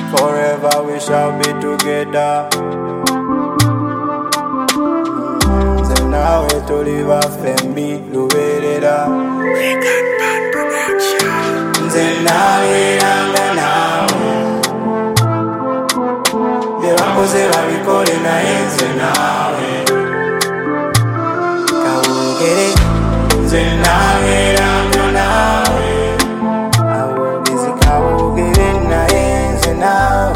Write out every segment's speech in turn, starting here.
forever we shall be together. Nze nawe tuliba fembi luberera. Nze nabeeranga naawe, bye bakoze babikole naye nze naawe. Kawogere nze nabeeranga naawe, awogezi kawogere naye nze naawe.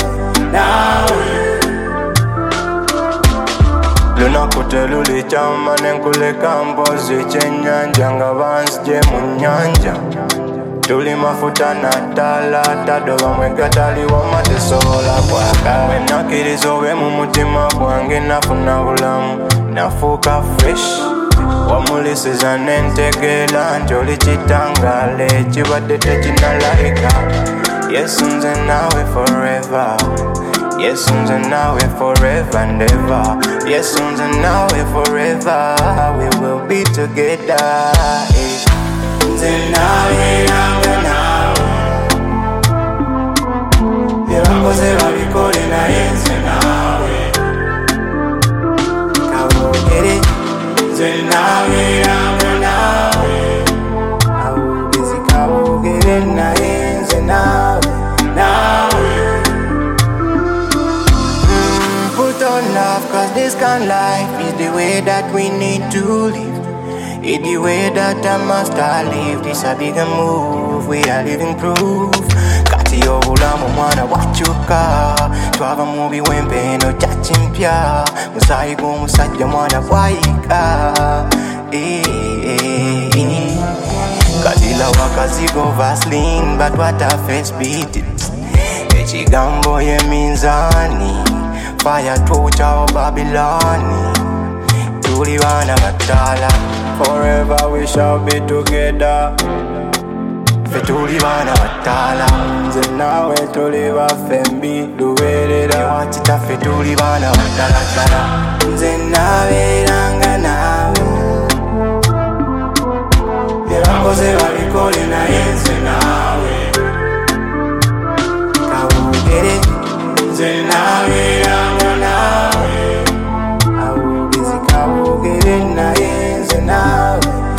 Lunaku telulikyama nenkuleka mpozi ekyennyanja nga banzigye mu nnyanja. Tuli mafuta na ttala tadoba mwega taliwoma tesobola kwaka. Bwe nakkiriza obe mu mutima gwange nafuna bulamu, nafuuka fresh. Wamulisiza nentegeera nti oli kitangaala ekibadde tekinnalayika. Yesu nze naawe forever, Yesu nze naawe forever and ever. Yesu nze naawe forever, we will be together. Nze nabeeranga naawe, bye bakoze babikole naye nze naawe. Kawogere nze nabeeranga naawe, awogezi kawogere naye nze naawe. Put on love, cause this kind of life is the way that we need to live. It's the way that I must live. This a bigger move, we are living proof. Kati y'obulamu mwana wakyuka, twava mu biwempe eno kyakimpya. Musaayi gw'omusajja mwana bwayika. Kadila wakazigo Vaseline, but what a face beat it. Ekigambo ye minzani, fire torch our Babylon. Tuli bana batala, forever we shall be together. Fe tuli bana batala, nze nawe tuli ba fembi luberera. Ewakita fe tuli bana batala, nze nabeeranga naawe, bye bakoze babikole naye nze naawe. Kawogere nze nabeeranga naawe, awogezi kawogere naye nze naawe.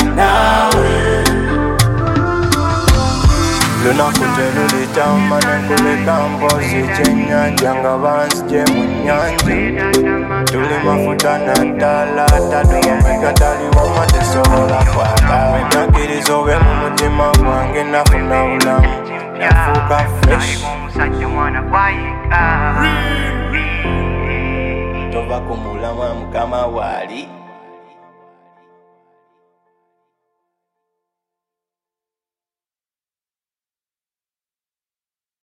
Lunaku telulikyama nenkuleka mpozi ekyennyanja nga banzigye mu nnyanja. Tuli mafuta na ttala tadoba mwega taliwoma tesobola kwaka. Bwe nakkiriza obe mu mutima gwange nafuna bulamu, nafuuka fresh. Tova ku mulamwa mukama waali.